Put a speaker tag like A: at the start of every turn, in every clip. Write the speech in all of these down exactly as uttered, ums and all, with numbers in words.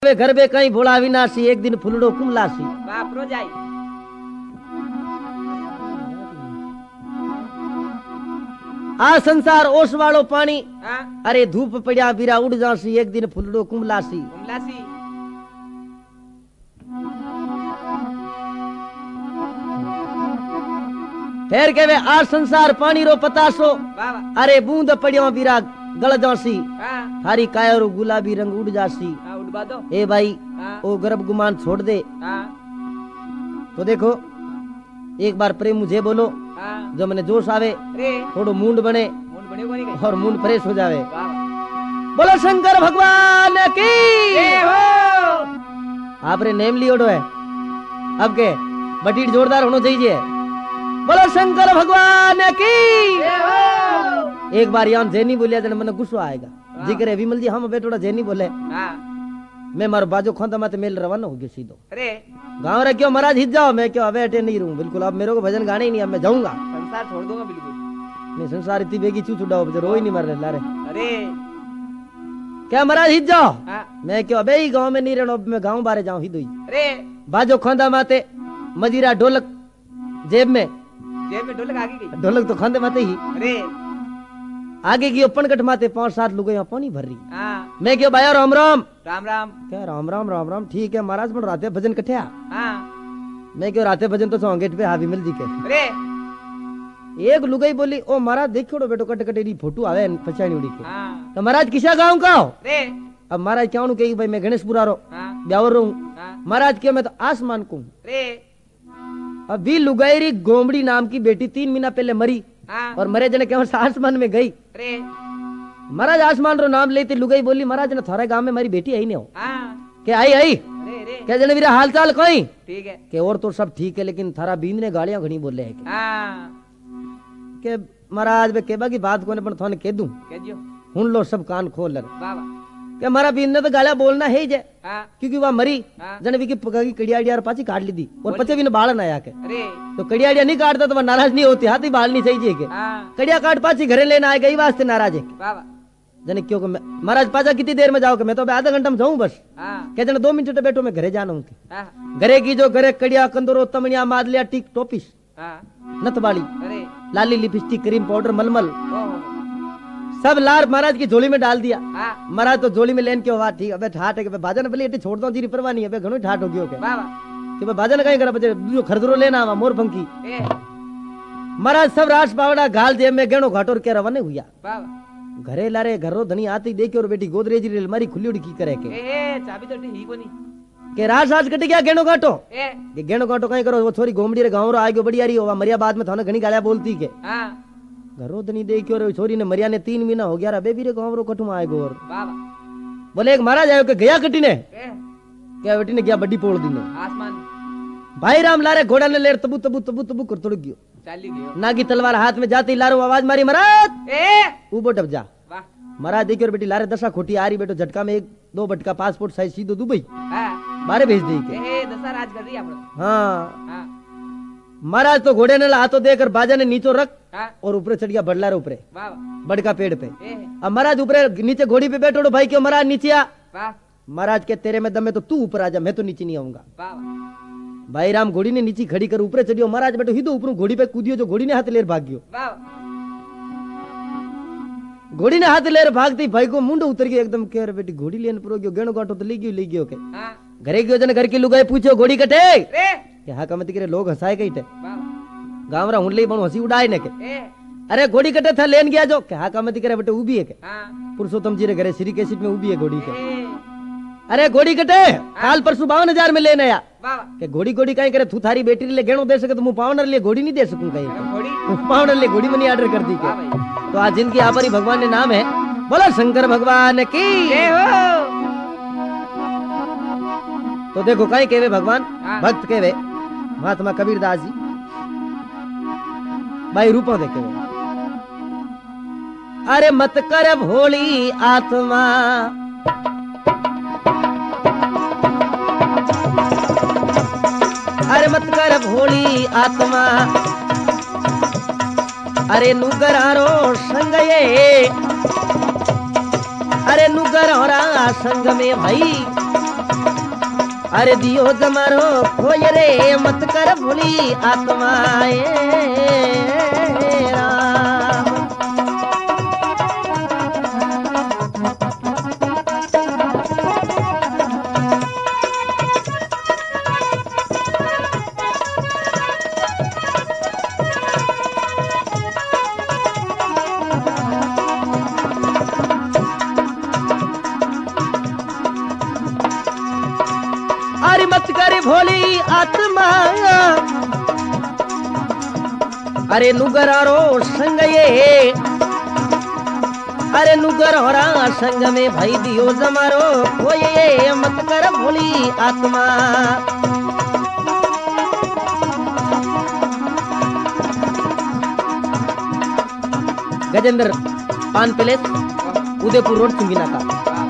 A: वे घर बे कहीं भोला विनाशी एक दिन फुलड़ो कुमलासी।
B: बाप रो जाई
A: आ संसार ओस वालो पानी।
B: हां
A: अरे धूप पड़िया बीरा उड़ जासी एक दिन फुलड़ो कुमलासी।
B: कुमलासी
A: फिर के वे आ संसार पानी रो पतासो।
B: बाबा
A: अरे बूंद पड़िया बीरा गल जासी।
B: हां
A: थारी कायो गुलाबी रंग उड़ जासी।
B: हां उड़वा दो
A: ए भाई
B: हां
A: ओ गर्भ गुमान छोड़ दे।
B: हां
A: तो देखो एक बार प्रेम मुझे बोलो
B: हां
A: जो मैंने जोश आवे
B: रे
A: थोड़ो मूंड बने
B: मुंड बने कोनी गई
A: और मूंड फ्रेश हो जावे।
B: बाबा
A: बोलो शंकर भगवान की
B: ए हो
A: आपने नेम लियोड़ो है अब के बटीट जोरदार होना चाहिए। बोलो शंकर भगवान की
B: ए हो
A: एक बार यहाँ जैनी बोलिया जन मन गुस्सा आएगा जिक्र है विमल जी हम बेटोड़ा जैनी बोले
B: हां
A: मैं मारो बाजो खोंदा मत मेल रवाना हो गयो सीधो
B: रे
A: गांव रे क्यों महाराज हित जाओ मैं क्यों अबे अटे नहीं रहूं बिल्कुल अब मेरे को भजन गाने ही नहीं अब मैं जाऊंगा
B: संसार छोड़ दूंगा बिल्कुल
A: मैं संसार इतनी बेगी चू छुड़ाओ रोई नहीं मर रहे लारे
B: अरे
A: क्या महाराज हित जाओ
B: हां
A: मैं क्यों अबे ही गांव में नहीं रहना मैं गांव बारे जाऊं हित हुई
B: रे
A: बाजो खोंदा माते मजीरा ढोलक जेब में
B: जेब में ढोलक आगे गई
A: ढोलक तो खांदे माते ही
B: रे
A: आगे की पनकट माते पांच सात लुगे यहाँ पानी भर रही।
B: हां
A: मैं क्यों भाई राम राम
B: राम राम
A: क्या राम राम राम राम ठीक है महाराज बन राते भजन कठिया
B: हां
A: मैं क्यों राते भजन तो सौ गेट पे हावी मिल जी के
B: रे
A: एक लुगाई बोली ओ महाराज देखो बेटो कट कटेरी फोटो आवे पछाणी उड़ी के
B: हां
A: तो महाराज किसा गांव का हो
B: रे
A: अब महाराज क्या कही भाई मैं गणेशपुरा रो
B: हां
A: ब्यावर रहूं
B: हां
A: महाराज क्यों मैं तो आसमान को
B: रे
A: अभी लुगाईरी गोमड़ी नाम की बेटी तीन महीना पहले मरी
B: हां
A: और मरे जने क्या आसमान में गई।
B: रे
A: महाराज आसमान रो नाम लेती लुगाई बोली महाराज ने थारे गांव में मेरी बेटी आई नहीं हो
B: हां
A: के आई आई
B: रे रे
A: क्या जने मेरा हाल चाल कोई
B: ठीक है
A: के और तो सब ठीक है लेकिन थारा बींद ने गालियां घनी बोले है
B: हां
A: के महाराज बे केबा की बात कोने पण थाने कह दूं
B: कह दियो
A: हुन लो सब कान खोल ले
B: बाबा
A: के हमारा बींद ने तो गालियां बोलना है ही जे
B: हां
A: क्योंकि वह मरी
B: हां
A: जने भी की पगी कड़ियाड़िया और पाची काट ली दी और पचे भी ने बाल ना आया के
B: रे
A: तो कड़ियाड़िया नहीं काटता तो वह नाराज नहीं होती हाथी बाल नहीं चाहिए के
B: हां
A: कड़िया काट पाची घरे लेना आएगा ई वास्ते नाराज है
B: बाबा
A: जने क्यों मैं- महाराज पाचा कितनी देर में जाओगे मैं तो अबे आधा घंटा में जाऊं बस
B: हां
A: क्या जने दो मिनट बैठो मैं घरे जाना हूं
B: हां
A: घरे की जो घरे कड़िया कंदरो तमनिया मादलिया टिक टोपिस
B: हां
A: नथ बाली
B: अरे
A: लाली लिपस्टिक क्रीम पाउडर मलमल
B: ओ
A: सब लार महाराज की झोली में डाल दिया।
B: हां
A: महाराज तो झोली में लेन के हुआ ठीक अबे ठाट है के बाजा ने भले इतनी छोड़ दो जी परवाह नहीं है घणो ठाट हो गयो के
B: बाबा
A: कि बे बाजा ने कहीं करा बचे जो खरदरो लेना आवा मोर पंखी
B: ए
A: महाराज सब रास पावड़ा गाल दे में गेणो घाटोर के रवाने हुआ
B: बाबा
A: घरे लारे घरो धनी आती देखी और बेटी गोदरेज री अलमारी खुली उड़ी की करे के
B: ए चाबी तो ही कोनी
A: के रास रास कट गया गेणो घाटो
B: ए
A: के गेणो घाटो कहीं करो वो छोरी गोमड़ी रे गांव रो आगे बढ़िया रही होवा मरिया बाद में थाने घणी गालियां बोलती के
B: हां
A: घरो धनी देखी और छोरी ने मरिया ने तीन महीना हो गया रे बेबी रे गांव रो कठुम आएगो और
B: बाबा
A: बोले एक महाराज आयो के गया कटी ने
B: ए
A: क्या बेटी ने क्या बड्डी पोड़ दी ने
B: आसमान
A: भाई राम लारे घोड़ा ने लेर तबू तबू तबू तबू कर तोड़ गयो
B: चाली गयो
A: नागी तलवार हाथ में जाती लारो आवाज मारी महाराज
B: ए
A: ऊबो डब जा
B: वाह
A: महाराज देखियो और बेटी लारे दशा खोटी आ रही बेटो झटका में एक दो बटका पासपोर्ट साइज सीधो दुबई
B: हां
A: बारे भेज दी के
B: ए दशा राज कर रही है अपन
A: हाँ
B: हां
A: महाराज तो घोड़े ने हाथों देकर बाजा ने नीचो रख
B: हां
A: और ऊपर चढ़ गया बडलारे ऊपरे
B: बाबा
A: बड़का पेड़ पे
B: ए
A: अब महाराज ऊपरे नीचे घोड़ी पे बैठो भाई क्यों महाराज नीचे आ
B: वाह
A: महाराज के तेरे में दम है तो तू ऊपर आ जा मैं तो नीचे नहीं आऊंगा।
B: बाबा
A: भाई राम घोड़ी ने नीचे खड़ी कर ऊपर चढ़ियो महाराज बेटो हिदो ऊपर घोड़ी पे कूदियो जो घोड़ी ने हाथ लेर भाग गयो
B: बाबा
A: घोड़ी ने हाथ लेर भागती भाई को मुंडो उतर गयो एकदम के रे बेटी घोड़ी लेन पुरो गयो गेणो गांठो तो ले गयो ले गयो के
B: हां
A: घरे गयो जने घर की लुगाई पूछो घोड़ी कटे
B: रे
A: के हा कमती करे लोग हंसाए कई थे
B: बाबा
A: गांव रा हुनले बण हंसी उड़ाए ने के
B: ए
A: अरे घोड़ी कटे था लेन गया जो के हा कमती करे बेटे उबी है के
B: हां
A: पुरुषोत्तम जी रे घरे श्री केसिट में उबी है घोड़ी के
B: ए
A: अरे घोड़ी कटे काल परसों बावन हजार में लेने आया
B: बाबा
A: के घोड़ी घोड़ी कहीं करे तू थारी बेटी ले गेणो दे सके तो मुंह पावनर लिए घोड़ी नहीं दे सकूं कहीं
B: घोड़ी
A: पावनर लिए घोड़ी मनी ऑर्डर कर दी के
B: वाह भाई
A: तो आज जिनकी आपरी भगवान ने नाम है बोला शंकर भगवान की
B: ए हो
A: तो देखो कहीं केवे भगवान
B: हाँ।
A: भक्त केवे महात्मा कबीरदास जी भाई रूपों देखे हुए अरे मत कर भोली आत्मा अरे मत कर भोली आत्मा अरे नुगरारो संग ये अरे नुगरारा संग में भाई अरे दियो जमारो खोय रे मत कर भोली आत्माए राम। अरे मत कर भोली आत्मा अरे नुगरारो संग ये अरे नुगरारा संग में भाई दियो जमारो खोए मत कर भोली आत्मा। गजेंद्र पान पैलेस उदयपुर रोड चुंगिना का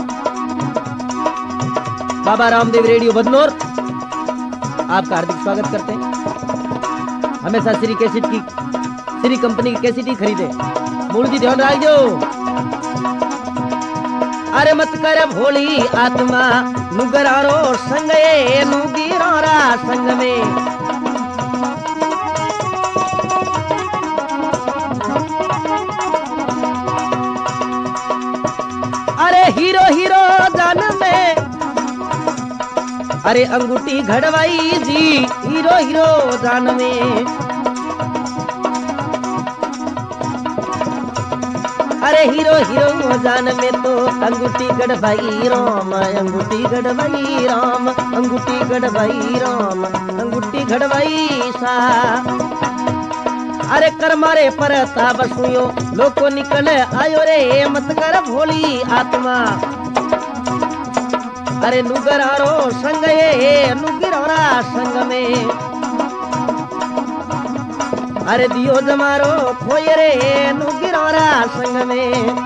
A: बाबा रामदेव रेडियो बदनौर आपका हार्दिक स्वागत करते हैं। हमेशा श्री कैसेट की श्री कंपनी की कैसेट ही खरीदे। मूल जी ध्यान रखो। अरे मत कर भोली आत्मा नुगरारो संग ये नुगिरारा संग में अरे हीरो हीरो जान में अरे अंगूठी घड़वाई जी हीरो हीरो जान में अरे हीरो हीरो जान में तो अंगूठी गढ़वाई राम अंगूठी गढ़वाई राम अंगूठी गढ़वाई राम अंगूठी घड़वाई सा। अरे कर मारे पर ताबसुयो लोको निकल आयो रे मत कर भोली आत्मा। अरे नुगरारो संग ये नुगिरारा संग में अरे दियो जमारो खोय रे नुगिरारा संग में।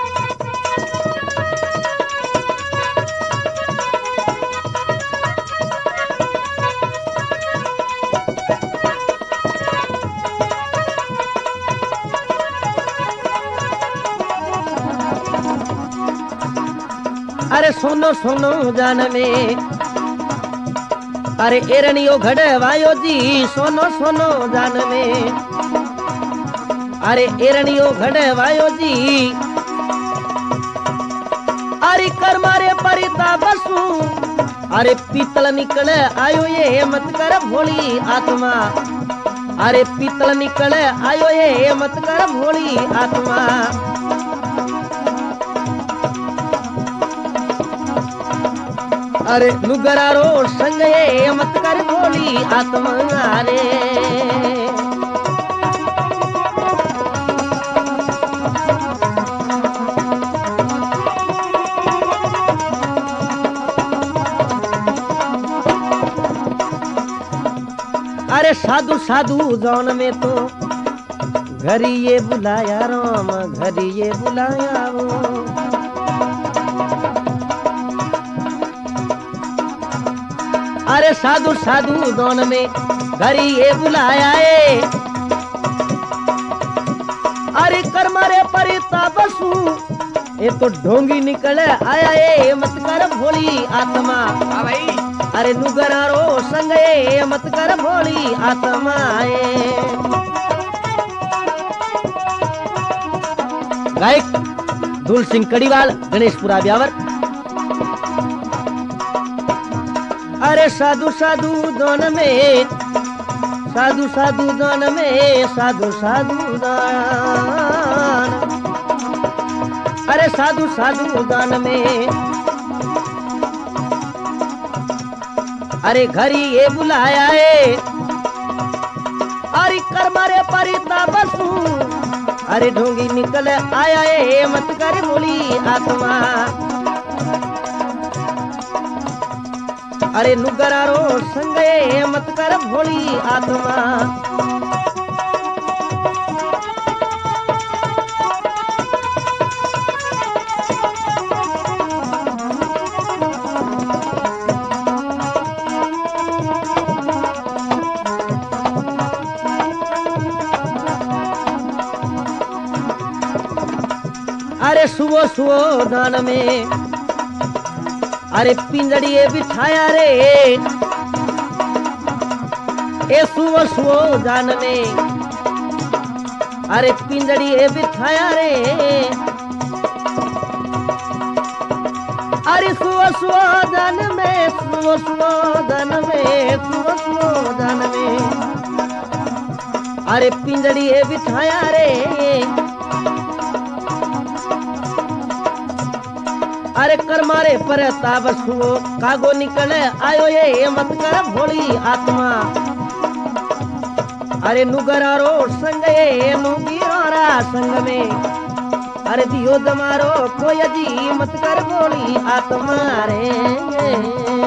A: अरे सोनो सोनो जान में अरे एरनियो घड़वायो जी सोनो सोनो जान में अरे एरनियो घड़वायो जी अरे कर मारे परिता बसू अरे पीतल निकल आयो ये मत कर भोली आत्मा। अरे पीतल निकल आयो ये मत कर भोली आत्मा। अरे नुगरारो संग ये मत कर भोली आत्मा रे। अरे साधु साधु जौन में तो घरी ये बुलाया राम घरी ये बुलाया वो। अरे साधु साधु दोन में घरी ये बुलाया है अरे कर मारे परिता बसू ये तो ढोंगी निकल आया ये मत कर भोली आत्मा।
B: हाँ भाई।
A: अरे नुगरारो संग ये मत कर भोली आत्मा ये। गायक धूल सिंह कड़ीवाल गणेशपुरा ब्यावर। अरे साधु साधु दोन में साधु साधु दोन में साधु साधु दान अरे साधु साधु दान में अरे घरी ये बुलाया है अरे कर मारे परिता बसू अरे ढोंगी निकल आया है मत कर बोली आत्मा। अरे नुगरारो संग ये मत कर भोली आत्मा। अरे सुबह सुबह दान में अरे पिंजड़िए बिठाया रे ए सुवो सुवो जान में अरे पिंजड़िए बिठाया रे अरे सुवो सुवो जान में सुवो सुवो जान में सुवो सुवो जान में अरे पिंजड़िए बिठाया रे अरे कर मारे पर ताबसुओ कागो निकले आयो ये मत कर भोली आत्मा अरे नुगरारो संग ये नुगीरा संग में अरे दियो दमारो कोई जी मत कर भोली आत्मा रे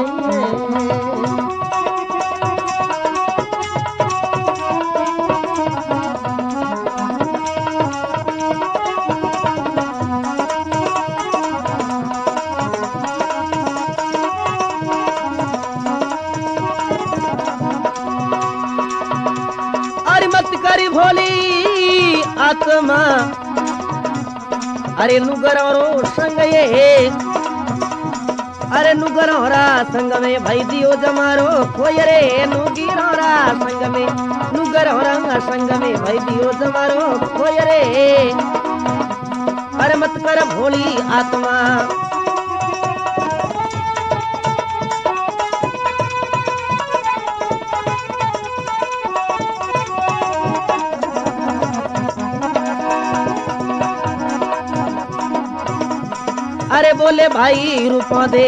A: करी भोली आत्मा अरे नुगरोरो संग ये अरे नुगरोरा संग में भाई दियो जमारो कोई रे नुगिरोरा संग में नुगरोरा संग में भाई दियो जमारो कोई रे अरे मत कर भोली आत्मा अरे बोले भाई रूपा दे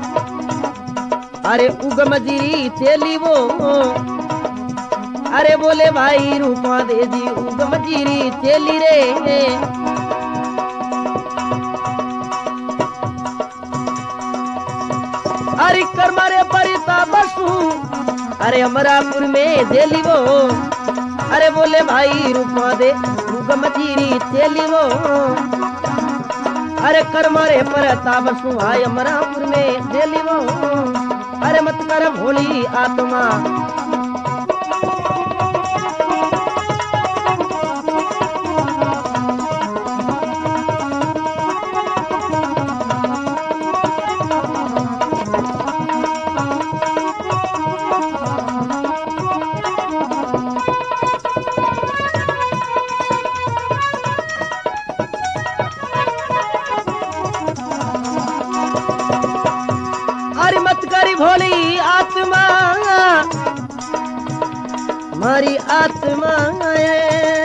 A: अरे उगम जीरी चेली वो अरे बोले भाई रूपा दे जी उगम जीरी चेली रे अरे कर मारे परिता बसू अरे अमरापुर में जेली वो अरे बोले भाई रूपा दे उगम जीरी चेली वो अरे कर मारे पर ताबसु आय अमरापुर में जेली वो अरे मत कर भोली आत्मा भोली आत्मा मारी आत्मा